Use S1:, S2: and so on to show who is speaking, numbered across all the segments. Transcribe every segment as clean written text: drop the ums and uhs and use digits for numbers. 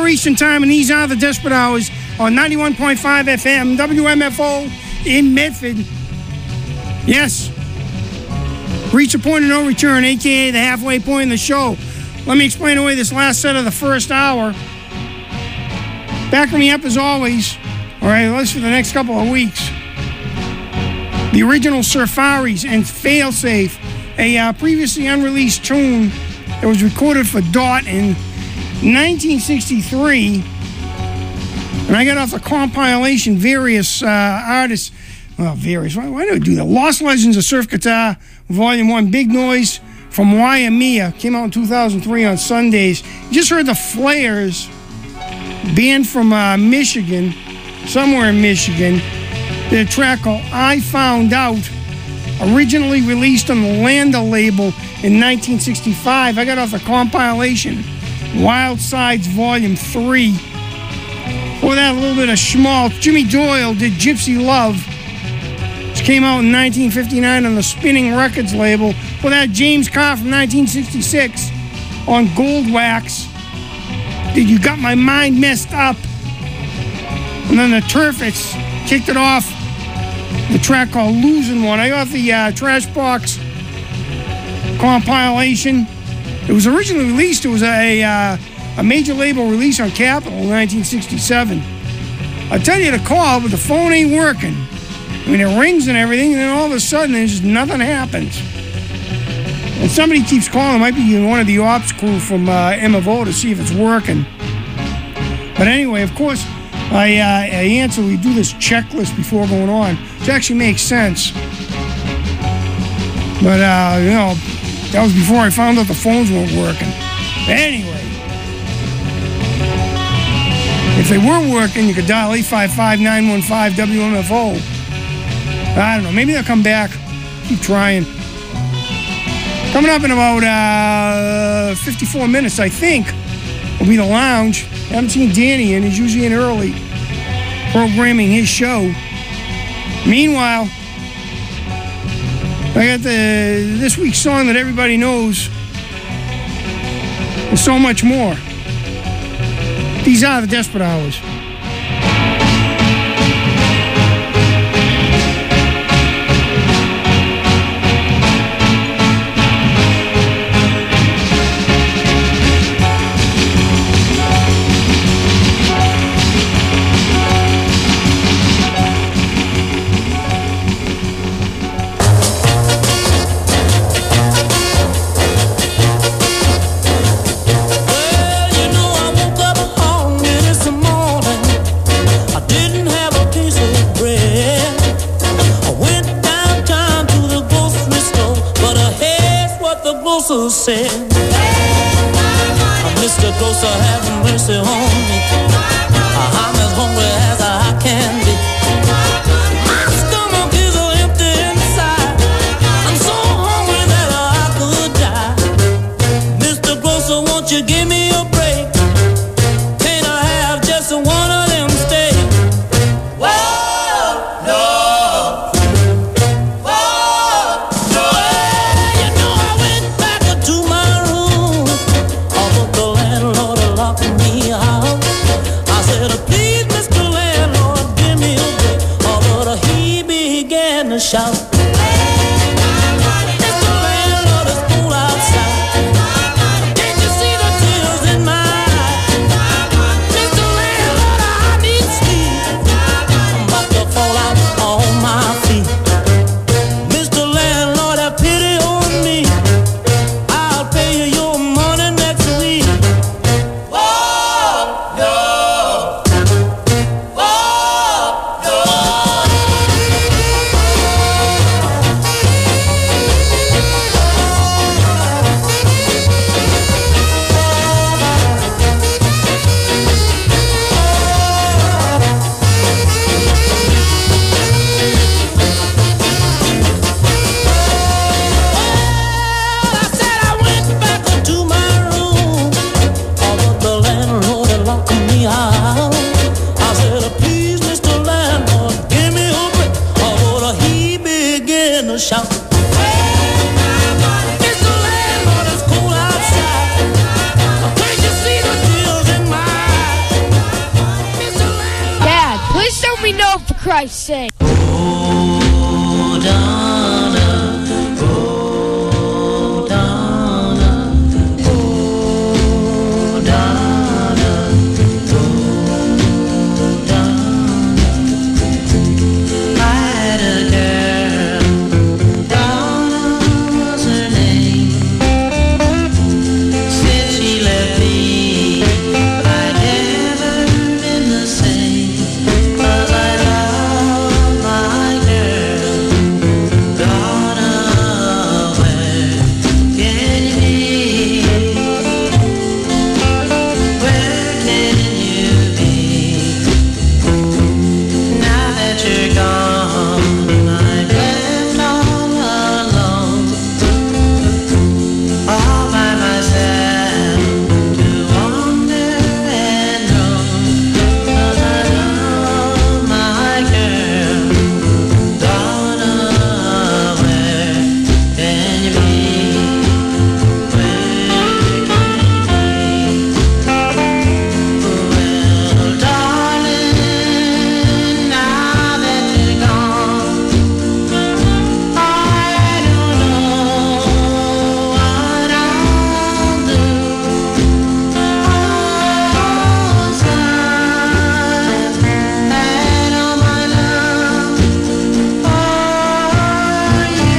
S1: Eastern Time, and these are the Desperate Hours on 91.5 FM, WMFO in Medford. Yes. Reach a point of no return, a.k.a. the halfway point in the show. Let me explain away this last set of the first hour. Backing me up as always, all right, at least for the next couple of weeks. The original Surfaris and Failsafe, a previously unreleased tune that was recorded for Dot in 1963. And I got off the compilation various artists. Well, various. Why do I do that? Lost Legends of Surf Guitar, Volume 1. Big Noise from Waimea. Came out in 2003 on Sundays. You just heard the Flares, band from Michigan, somewhere in Michigan. Did a track called I Found Out, originally released on the Landa label in 1965. I got off the compilation Wild Sides Volume 3. Before that, a little bit of schmaltz. Jimmy Doyle did Gypsy Love, which came out in 1959 on the Spinning Records label. Before that, James Carr from 1966 on Gold Wax did You Got My Mind Messed Up. And then the Turfits kicked it off, the track called Losing One. I got the Trash Box compilation. It was originally released, it was a major label release on Capitol in 1967. I tell you to call, but the phone ain't working. I mean, it rings and everything, and then all of a sudden, there's just nothing happens. And somebody keeps calling. It might be one of the ops crew from MFO to see if it's working. But anyway, of course, I answer. We do this checklist before going on, which actually makes sense. But, you know, that was before I found out the phones weren't working. But anyway, if they were working, you could dial 855-915-WMFO. I don't know. Maybe they'll come back. Keep trying. Coming up in about 54 minutes, I think, will be the lounge. I haven't seen Danny in. He's usually in early, programming his show. Meanwhile, I got this week's song that everybody knows. And so much more. These are the Desperate Hours.
S2: Said, Mr. Grocer, have mercy on me. I'm as hungry as I can be. My stomach is empty inside. I'm so hungry that I could die. Mr. Grocer, won't you give me a break? Can't I have just one of them steaks? Whoa, no.
S3: Christ's sake.
S2: Oh, Donna, oh, Donna, oh, Donna, oh, Donna. I had a girl, Donna was her name. Since she left me, I'd never been the same. 'Cause I love my girl, Donna. Where can you be? Where can you be? Now that you're gone, I'm left all alone, all by myself to wander and roam. 'Cause I love my girl, Donna. Where can you be? Where can you be? Well, darling, now that you're gone, I don't know what I'll do. Oh, I've had all my love for you.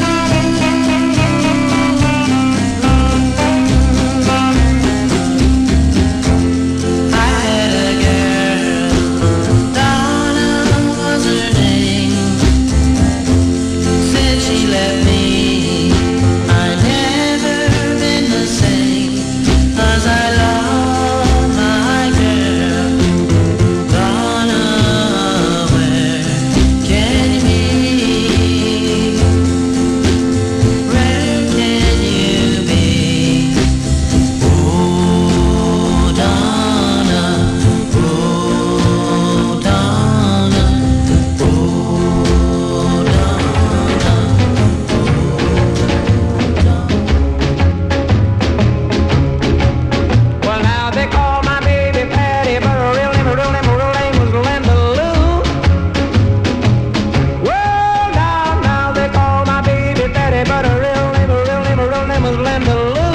S2: I had a girl, Donna was her name. Since she left me, I've never been the same. 'Cause I love my girl, Donna. Where can you be? Where can you be? Oh, Donna, oh, Donna, oh, well, now they call my baby Patty, but her real name was Linda Lou. Well, now they call my baby Patty, but her real name was Linda Lou.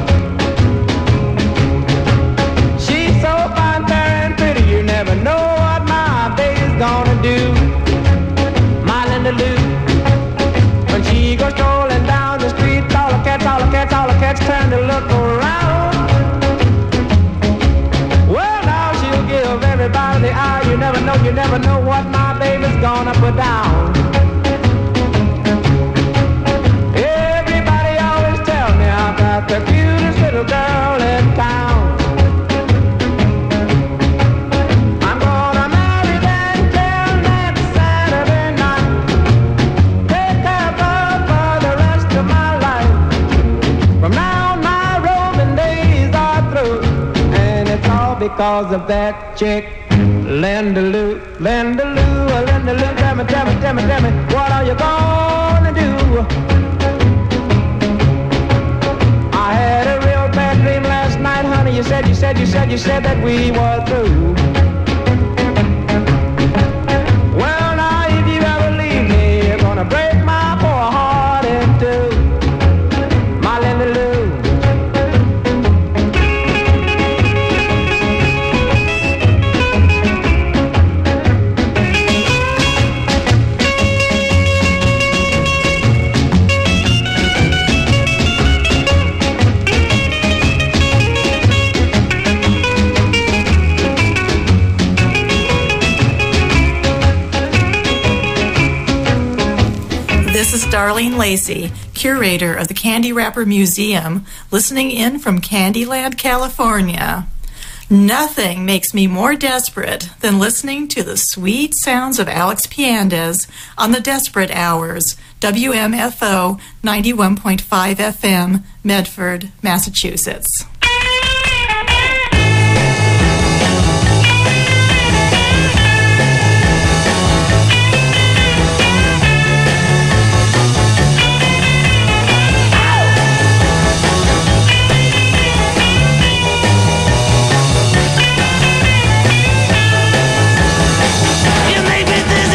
S2: She's so fine, fair, and pretty, you never know what my baby's gonna do. My Linda Lou. When she goes strolling down the street, all the cats turn to look around. Well, now she'll give everybody the eye. You never know what my baby's gonna put down. Everybody always tell me I've got the cutest little girl in town. I'm gonna marry that girl next Saturday night. Take care of her for the rest of my life. From now on, my roving days are through, and it's all because of that chick, Linda Lou. Linda Lou, Linda Lou, tell me, what are you gonna do? I had a real bad dream last night, honey. You said that we were through. Well, now if you ever leave me, you're gonna break my poor heart in two. My Linda Lou.
S4: This is Darlene Lacey, curator of the Candy Wrapper Museum, listening in from Candyland, California. Nothing makes me more desperate than listening to the sweet sounds of Alex Piandez on the Desperate Hours, WMFO 91.5 FM, Medford, Massachusetts.
S2: You make me dizzy.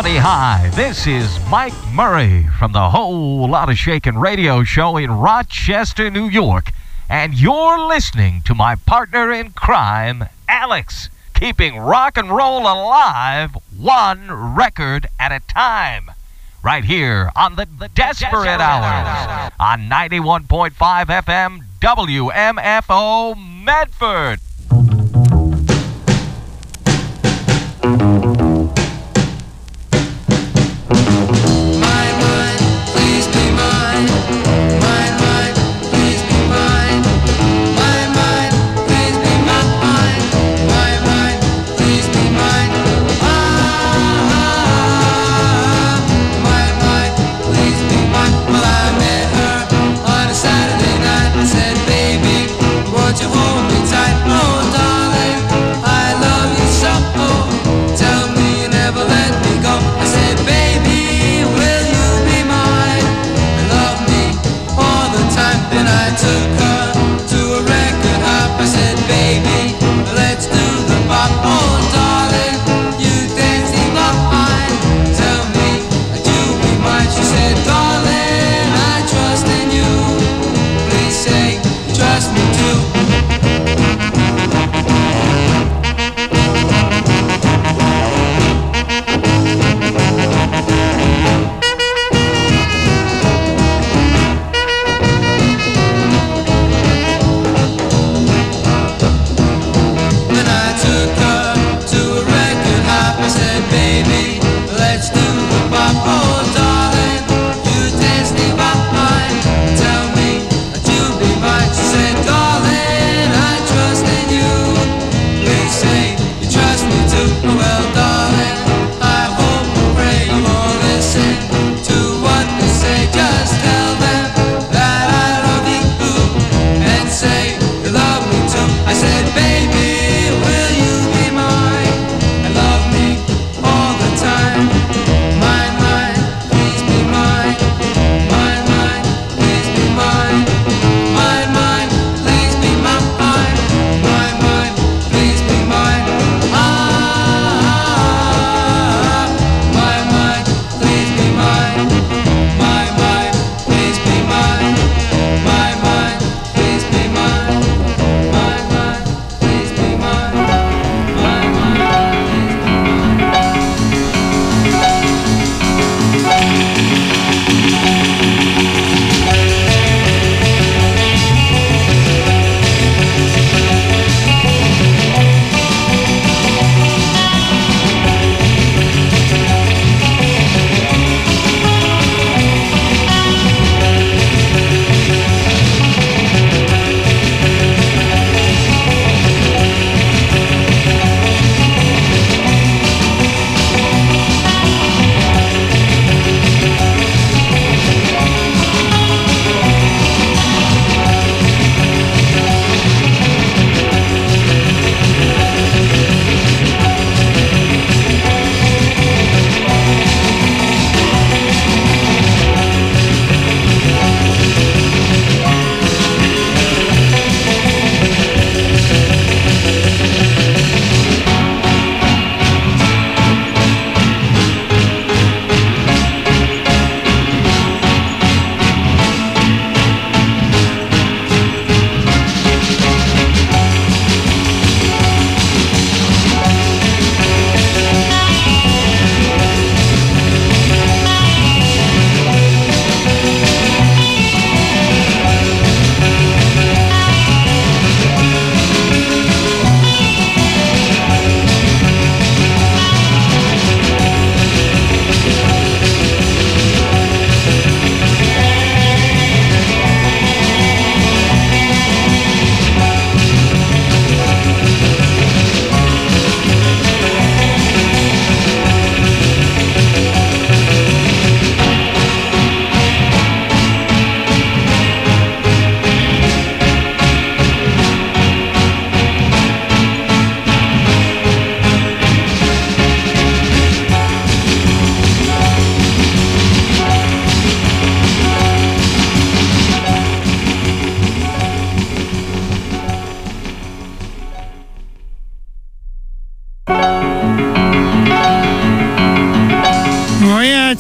S3: everybody. Hi, this is Mike Murray from the Whole Lotta Shakin' radio show in Rochester, New York. And you're listening to my partner in crime, Alex, keeping rock and roll alive one record at a time. Right here on the Desperate Hours on 91.5 FM WMFO Medford.
S5: Trust me too.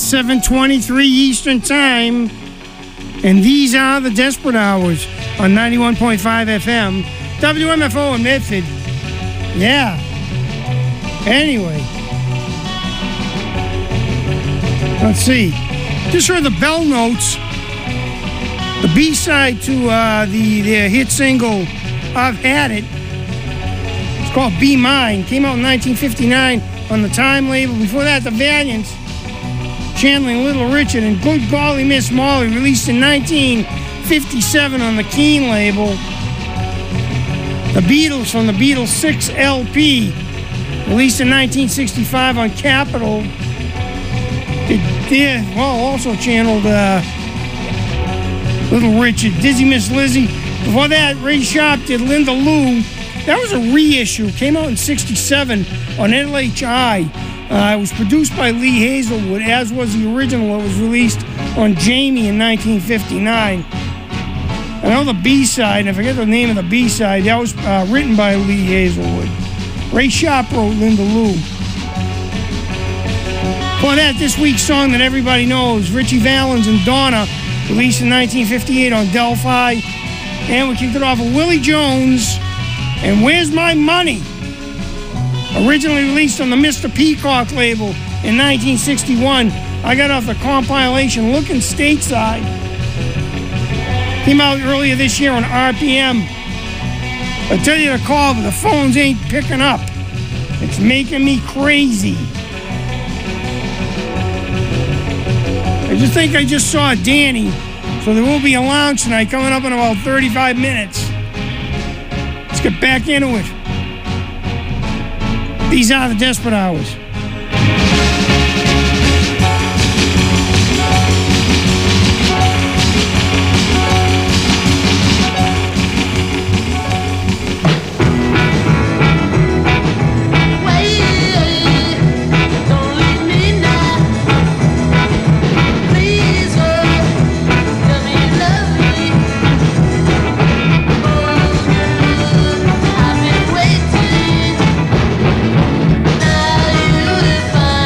S1: 7:23 Eastern Time. And these are the Desperate Hours on 91.5 FM. WMFO in Medford. Yeah. Anyway. Let's see. Just heard the Bell Notes. The B-side to their hit single, I've Had It. It's called Be Mine. Came out in 1959 on the Time label. Before that, the Valiants, channeling Little Richard, and Good Golly Miss Molly, released in 1957 on the Keen label. The Beatles from the Beatles 6 LP, released in 1965 on Capitol. Also channeled Little Richard, Dizzy Miss Lizzie. Before that, Ray Sharp did Linda Lou. That was a reissue. Came out in 67 on LHI. It was produced by Lee Hazelwood, as was the original. It was released on Jamie in 1959. I know the B-side, and I forget the name of the B-side, that was written by Lee Hazelwood. Ray Sharp wrote Linda Lou. For that, this week's song that everybody knows, Richie Valens and Donna, released in 1958 on Delphi. And we kicked it off with Willie Jones and Where's My Money? Originally released on the Mr. Peacock label in 1961. I got off the compilation Looking Stateside. Came out earlier this year on RPM. I tell you to call, but the phones ain't picking up. It's making me crazy. I just think I just saw Danny, so there will be a lounge tonight coming up in about 35 minutes. Let's get back into it. These are the Desperate Hours.
S5: Now you define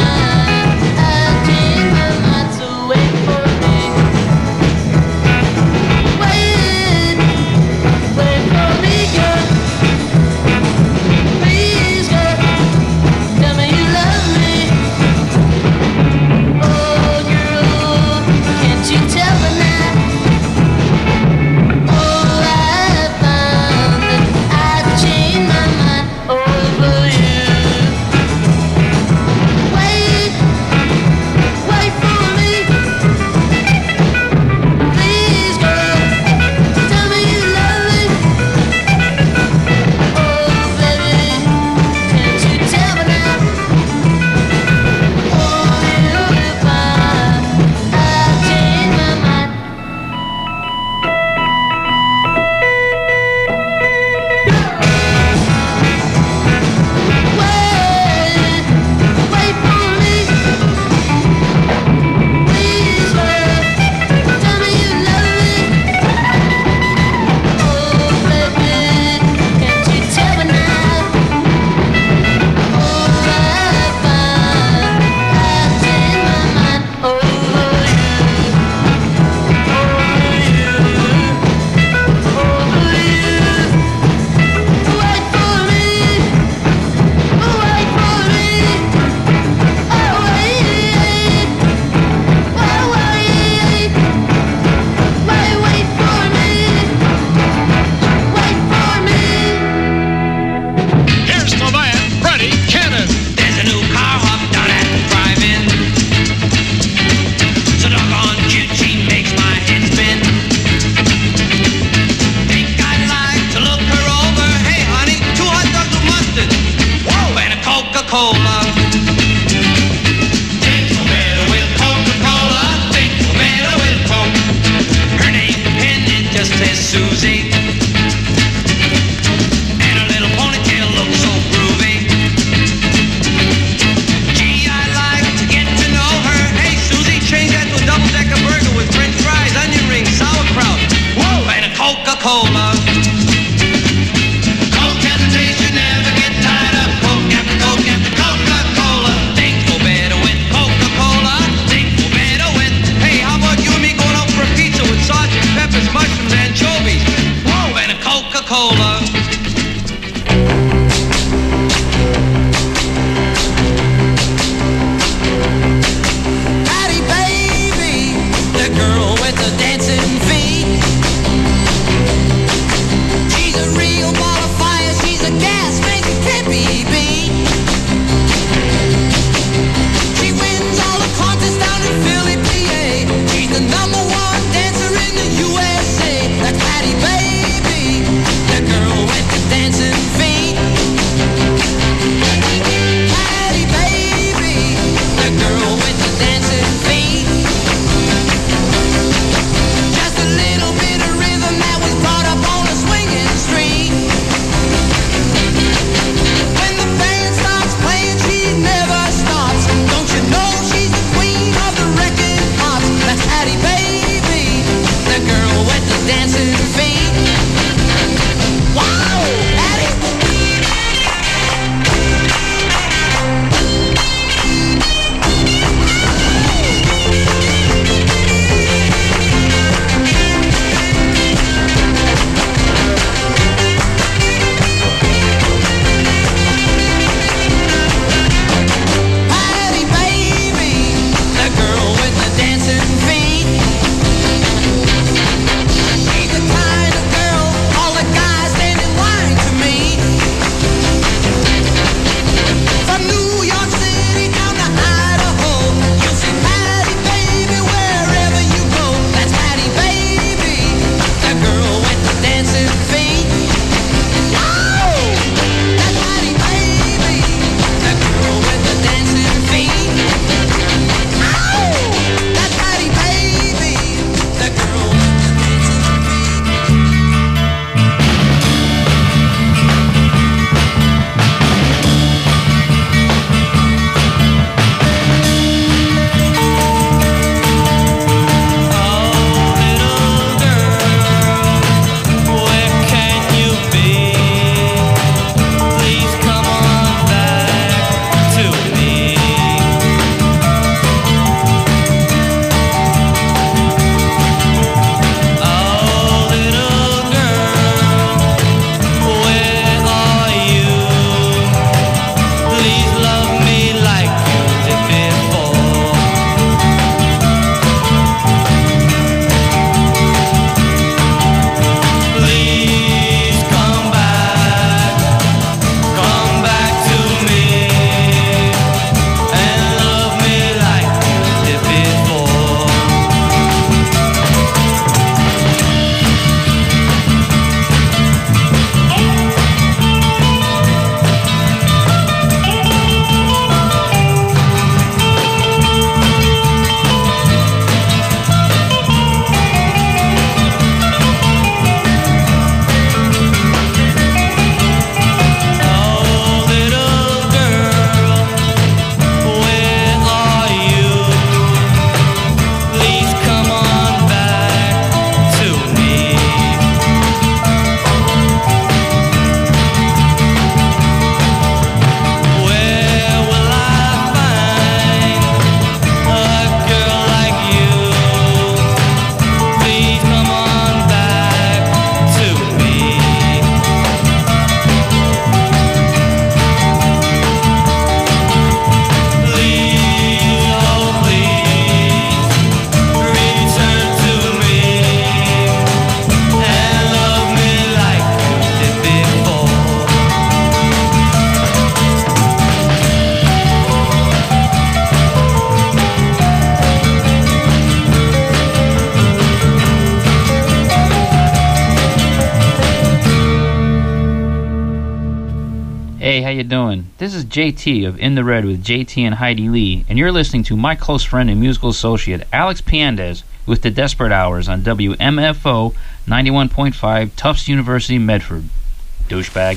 S5: Hey, how you doing? This is JT of In the Red with JT and Heidi Lee, and you're listening to my close friend and musical associate Alex Piandez with the Desperate Hours on WMFO 91.5 Tufts University, Medford. Douchebag.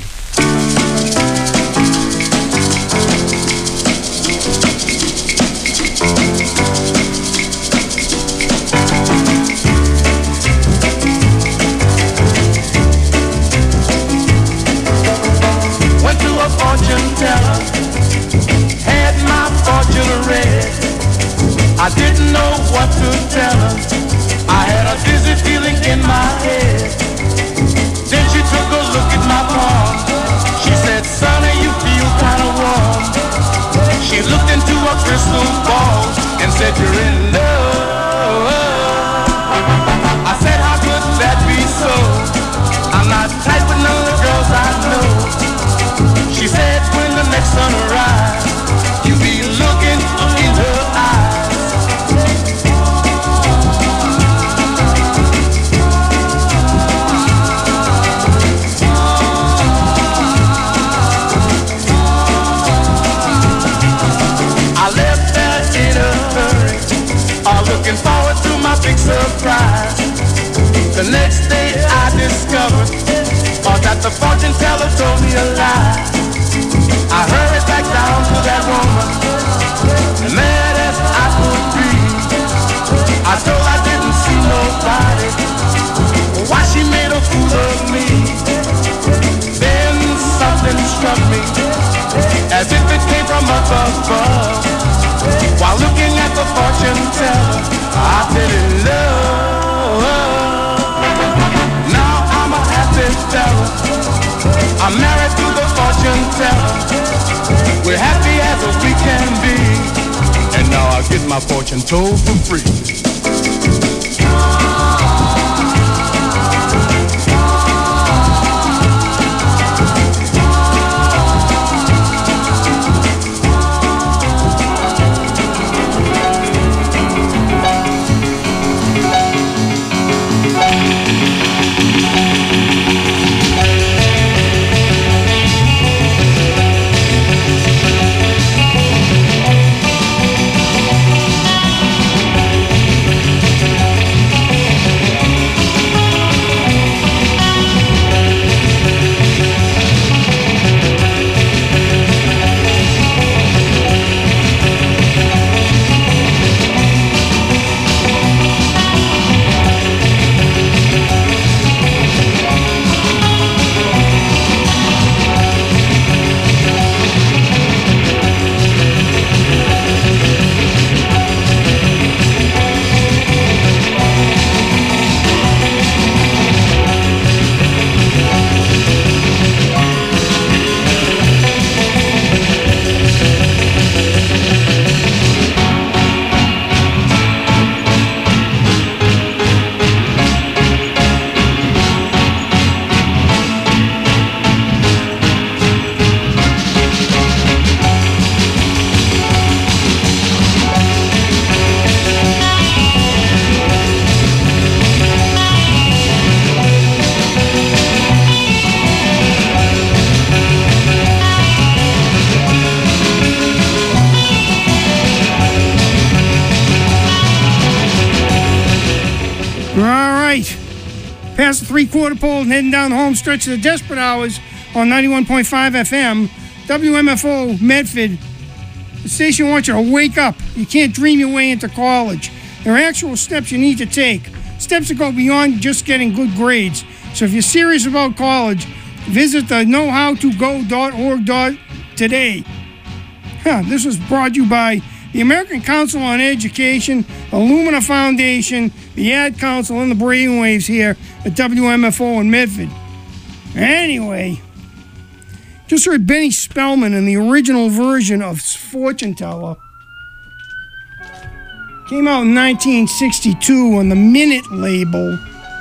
S2: Went to a fortune teller, had my fortune read. I didn't know what to tell her. I had a dizzy feeling in my head. Then she took a look at my palm. She said, "Sonny, you feel kinda warm." She looked into a crystal ball and said, "You're in love." I said, "How could that be so? I'm not tight with none of the girls I know." She said, "When the next sun arrives, you be looking in her eyes." I left there in a hurry, looking forward to my big surprise. The next day I discovered that the fortune teller told me a lie. I hurried back down to that woman, mad as I could be. I told I didn't see nobody, why she made a fool of me. Then something struck me, as if it came from up above. While looking at the fortune teller, I fell in love. Now I'm a happy fella, I'm married to the fortune teller. We're happy as we can be, and now I get my fortune told for free.
S1: Past the three-quarter pole and heading down the home stretch of the Desperate Hours on 91.5 FM, WMFO Medford. The station wants you to wake up. You can't dream your way into college. There are actual steps you need to take, steps that go beyond just getting good grades. So if you're serious about college, visit the knowhowtogo.org today. This was brought to you by the American Council on Education, the Lumina Foundation, the Ad Council, and the Brainwaves here at WMFO in Medford. Anyway, just heard Benny Spellman in the original version of Fortune Teller. Came out in 1962 on the Minute label.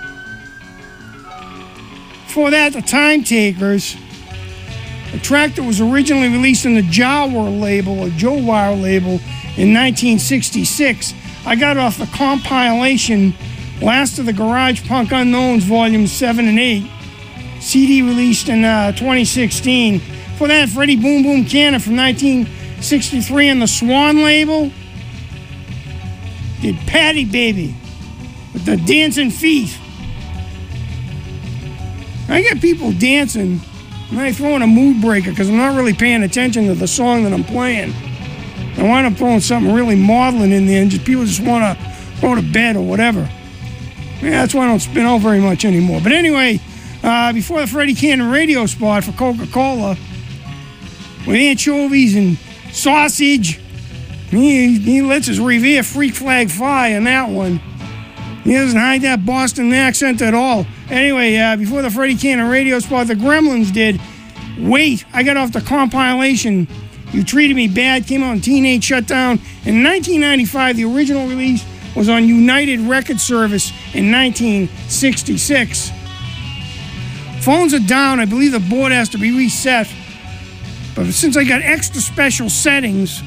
S1: Before that, the Time Takers, a track that was originally released on the Jawar label, or Jowar label, in 1966. I got it off the compilation Last of the Garage Punk Unknowns Volumes 7 and 8. CD released in 2016. For that, Freddie Boom Boom Cannon from 1963 on the Swan label did Patty Baby with the dancing feet. I get people dancing and I throw in a mood breaker because I'm not really paying attention to the song that I'm playing. I wind up throwing something really maudlin in there and just people just want to go to bed or whatever. Yeah, that's why I don't spin out very much anymore. But anyway, before the Freddie Cannon radio spot for Coca-Cola, with anchovies and sausage, he lets his Revere freak flag fly on that one. He doesn't hide that Boston accent at all. Anyway, before the Freddie Cannon radio spot, the Gremlins did Wait. I got off the compilation You Treated Me Bad, came out in Teenage Shutdown. In 1995, the original release was on United Record Service in 1966. Phones are down. I believe the board has to be reset. But since I got extra special settings,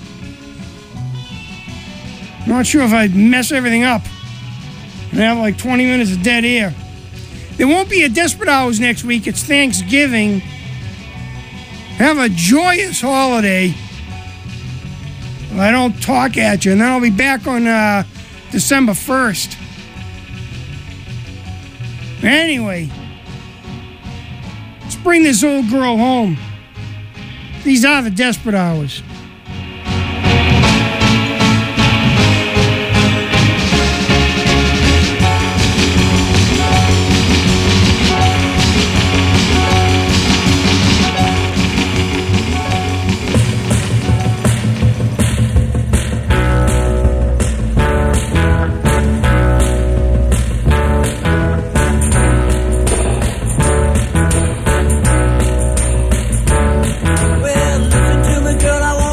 S1: I'm not sure if I'd mess everything up and have like 20 minutes of dead air. There won't be a Desperate Hours next week. It's Thanksgiving. Have a joyous holiday. I don't talk at you. And then I'll be back on December 1st. Anyway, let's bring this old girl home. These are the Desperate Hours.
S2: Well, listen to me, girl, I want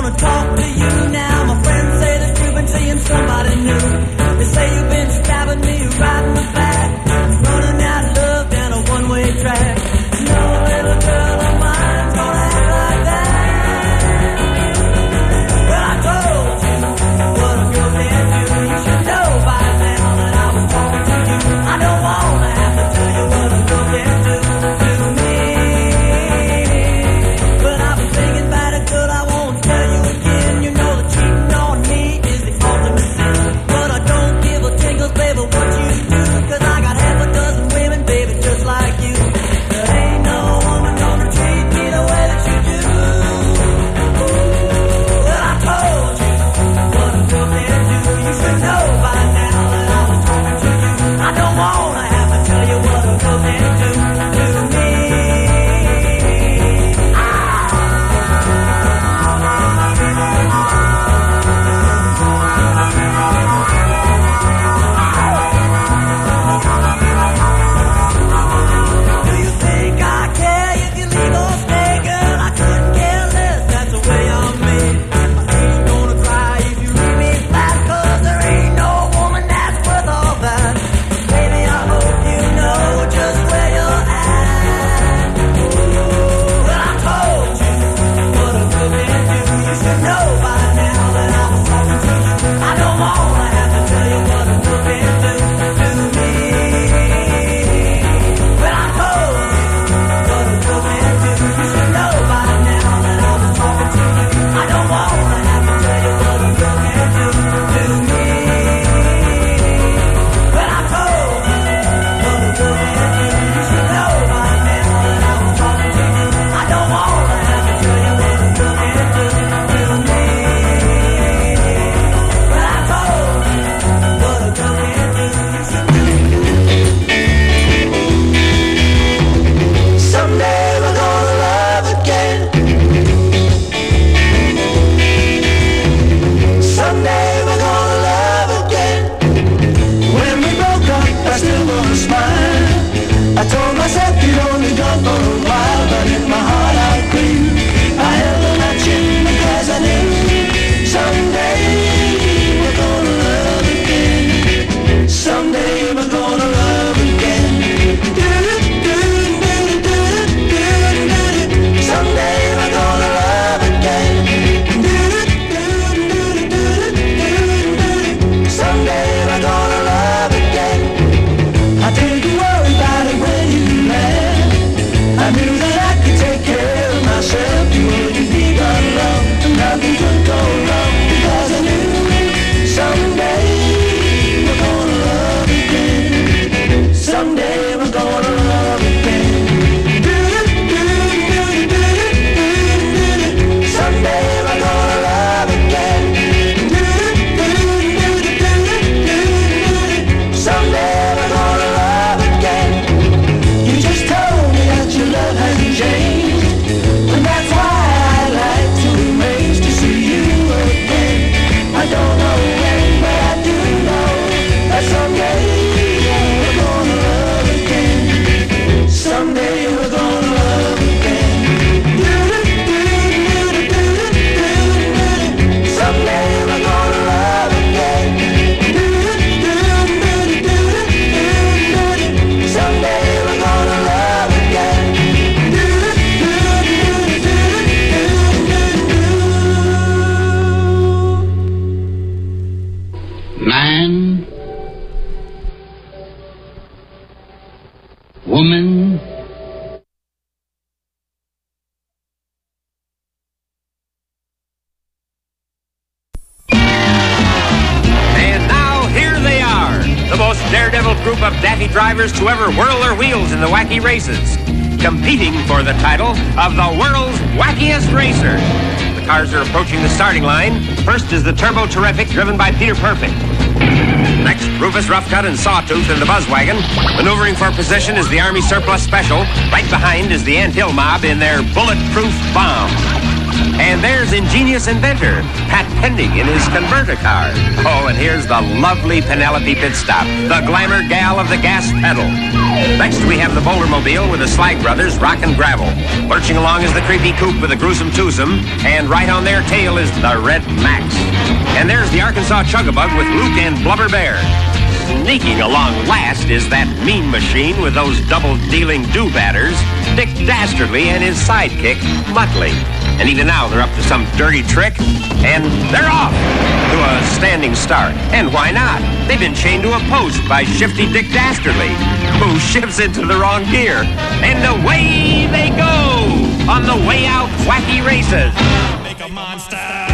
S6: group of daffy drivers to ever whirl their wheels in the wacky races, competing for the title of the world's wackiest racer. The cars are approaching the starting line. First is the Turbo Terrific, driven by Peter Perfect. Next, Rufus Roughcut and Sawtooth in the Buzzwagon. Maneuvering for position is the Army Surplus Special. Right behind is the Ant Hill Mob in their Bulletproof Bomb. And there's ingenious inventor Pat Pending in his converter car. Oh, and here's the lovely Penelope Pitstop, the glamour gal of the gas pedal. Next, we have the Bouldermobile with the Slag Brothers, Rock and Gravel. Lurching along is the Creepy Coupe with the Gruesome Twosome, and right on their tail is the Red Max. And there's the Arkansas Chugabug with Luke and Blubber Bear. Sneaking along last is that mean machine with those double-dealing do-batters, Dick Dastardly and his sidekick, Muttley. And even now, they're up to some dirty trick, and they're off to a standing start. And why not? They've been chained to a post by Shifty Dick Dastardly, who shifts into the wrong gear. And away they go on the way out wacky races.
S7: Make a monster.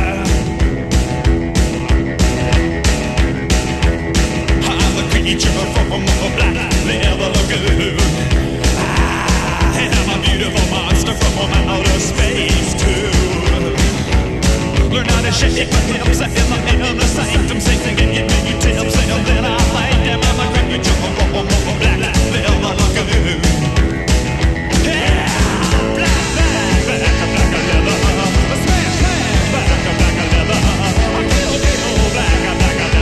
S7: Creature from a black leather lagoon. I am a beautiful monster from outer space too. Learn how to shake my hips in the sanctum, sing and give me tips, and then I like them. I'm a creature from a black leather lagoon. Yeah, black leather, smash, black leather. I kill black leather.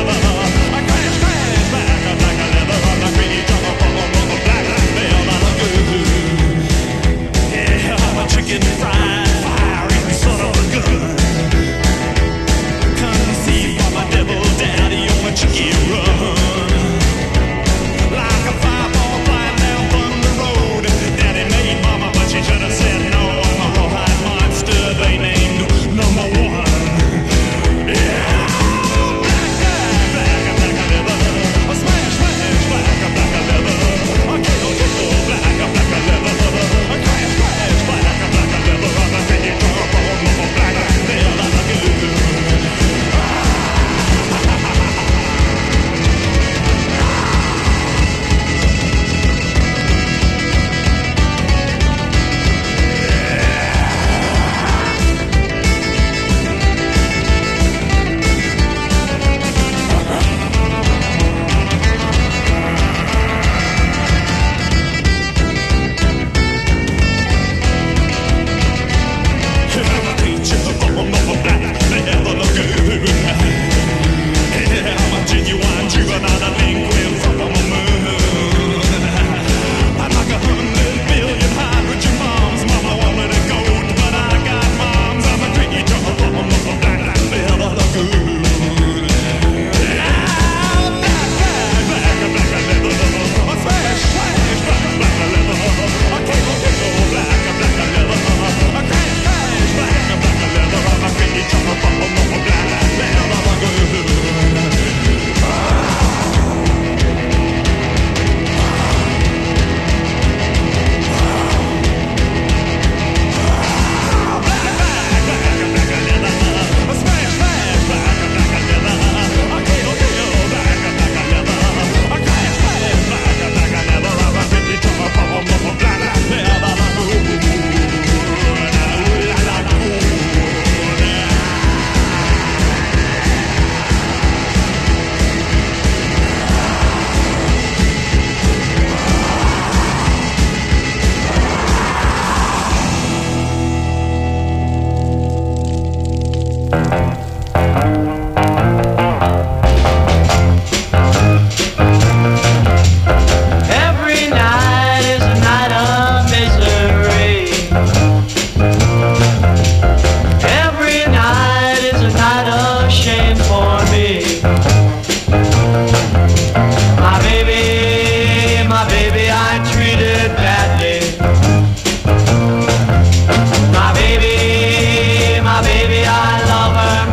S7: Chicken fried, firing son of a gun. Conceived by my devil daddy on a chicky run. Like a fireball flying down Thunder Road. Daddy made mama, but she should have said no. I'm a rawhide monster they named #1. Yeah.
S2: My baby, I love her.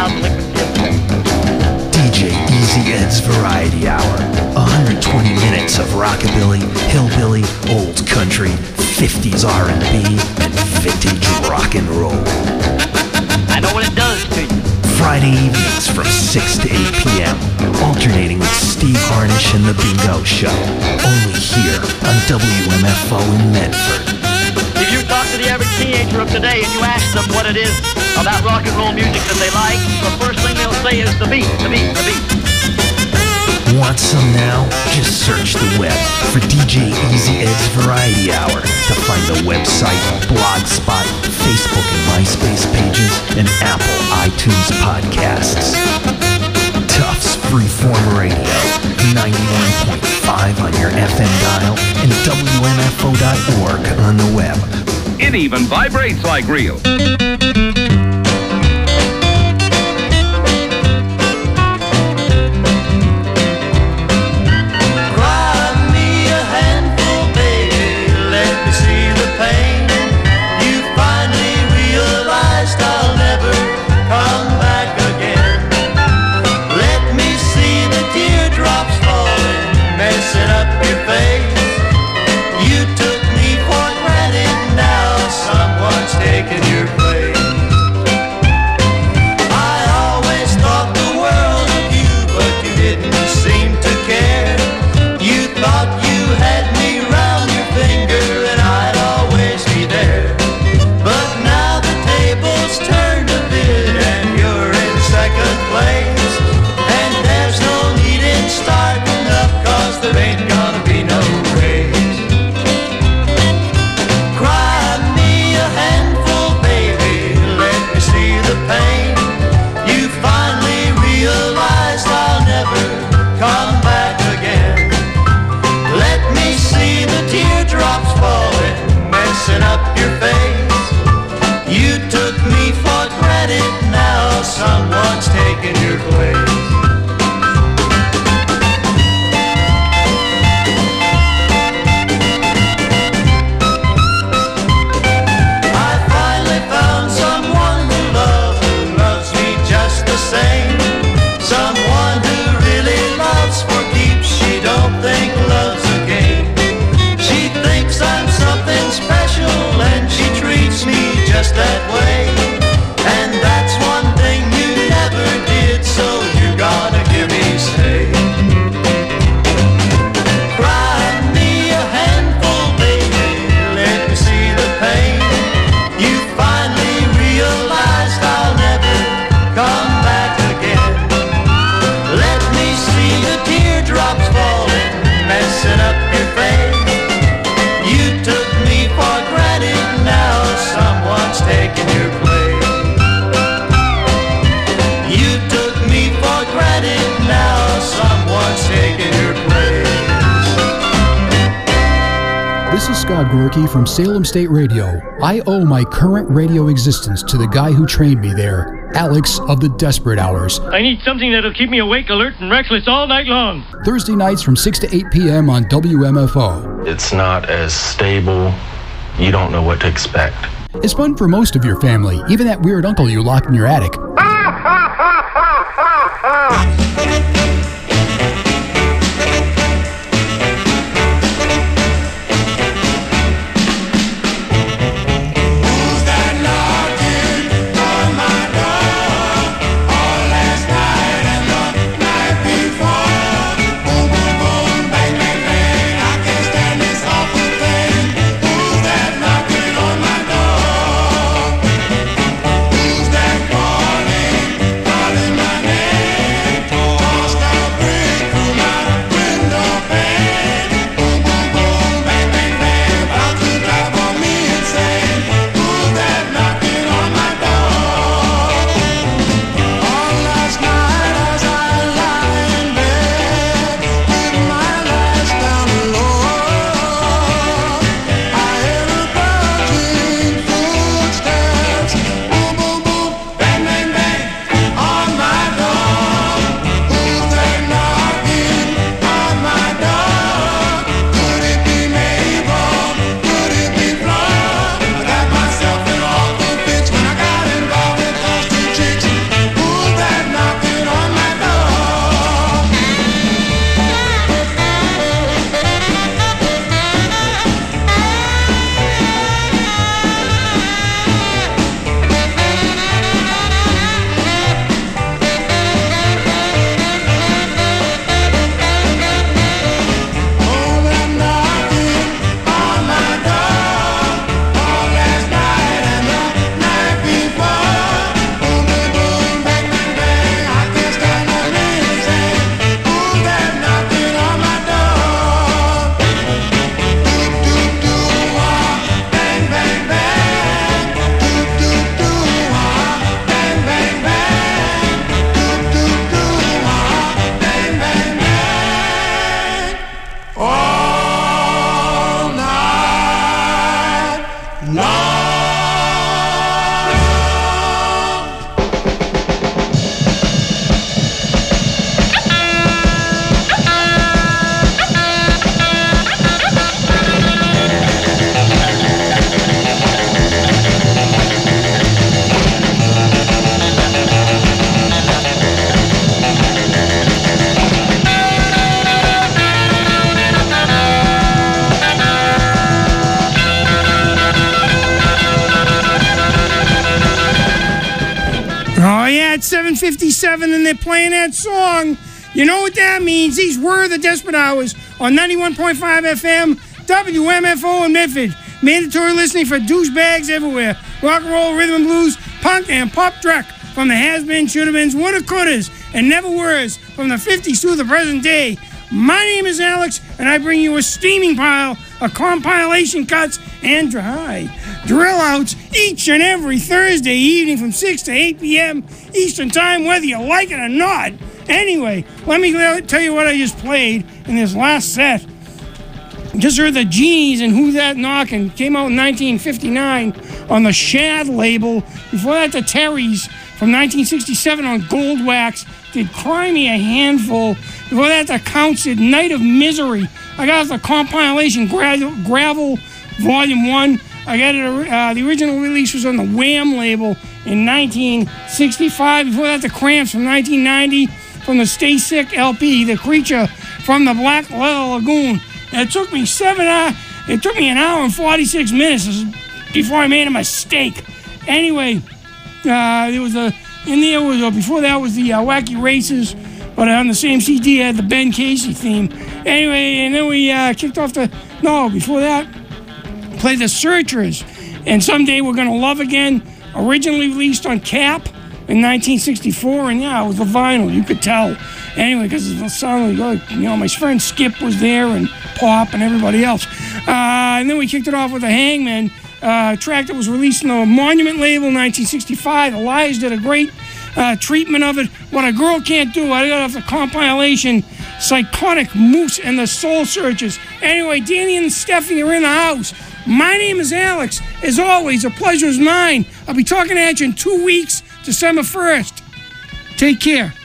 S8: $1,000 liquid yesterday.
S9: DJ Easy Ed's Variety Hour. 120 minutes of rockabilly, hillbilly, old country, 50s R&B, and vintage rock and roll.
S8: I know what it does to you.
S9: Friday evenings from 6 to 8 p.m. Alternating with Steve Harnish and The Bingo Show. Only here on WMFO in Medford.
S8: If you talk to the average teenager of today and you ask them what it is about rock and roll music that they like, the first thing they'll say is the beat, the beat, the beat.
S9: Want some now? Just search the web for DJ Easy Ed's Variety Hour to find the website, Blogspot, Facebook and MySpace pages, and Apple iTunes podcasts. Tufts Freeform Radio, 91.5 on your FM dial and WMFO.org on the web.
S10: It even vibrates like real.
S11: Scott Gorky from Salem State Radio. I owe my current radio existence to the guy who trained me there, Alex of the Desperate Hours.
S12: I need something that'll keep me awake, alert, and restless all night long.
S11: Thursday nights from 6 to 8 p.m. on WMFO.
S13: It's not as stable. You don't know what to expect.
S11: It's fun for most of your family, even that weird uncle you locked in your attic.
S1: at 7:57 and they're playing that song, you know what that means. These were the Desperate Hours on 91.5 FM, WMFO in Medford. Mandatory listening for douchebags everywhere. Rock and roll, rhythm and blues, punk, and pop dreck from the has-beens, should-have-beens, woulda, couldas, and never weres from the 50s through the present day. My name is Alex, and I bring you a steaming pile of compilation cuts and dry drill outs each and every Thursday evening from 6 to 8 p.m. Eastern Time, whether you like it or not. Anyway, let me tell you what I just played in this last set. Just heard the Genies and Who That Knockin', came out in 1959 on the Shad label. Before that, the Terrys from 1967 on Gold Wax did Cry Me a Handful. Before that, the Counts did Night of Misery. I got the compilation Gravel Volume 1. I got it. The original release was on the Wham label in 1965. Before that, the Cramps from 1990 from the Stay Sick LP. The Creature from the Black Leather Lagoon. It took me an hour and 46 minutes before I made a mistake. Anyway, before that was the Wacky Races, but on the same CD I had the Ben Casey theme. Anyway, and then we kicked off before that, played the Searchers, and Someday We're Gonna Love Again, originally released on Cap in 1964, and yeah, it was the vinyl, you could tell. Anyway, because it sounded like, my friend Skip was there, and Pop, and everybody else. And then we kicked it off with a Hangman track that was released on the Monument label in 1965. The Liars did a great treatment of it. What a Girl Can't Do. I got off the compilation Psychotic Moose and the Soul Searchers. Anyway, Danny and Stephanie are in the house. My name is Alex. As always, a pleasure is mine. I'll be talking at you in 2 weeks, December 1st. Take care.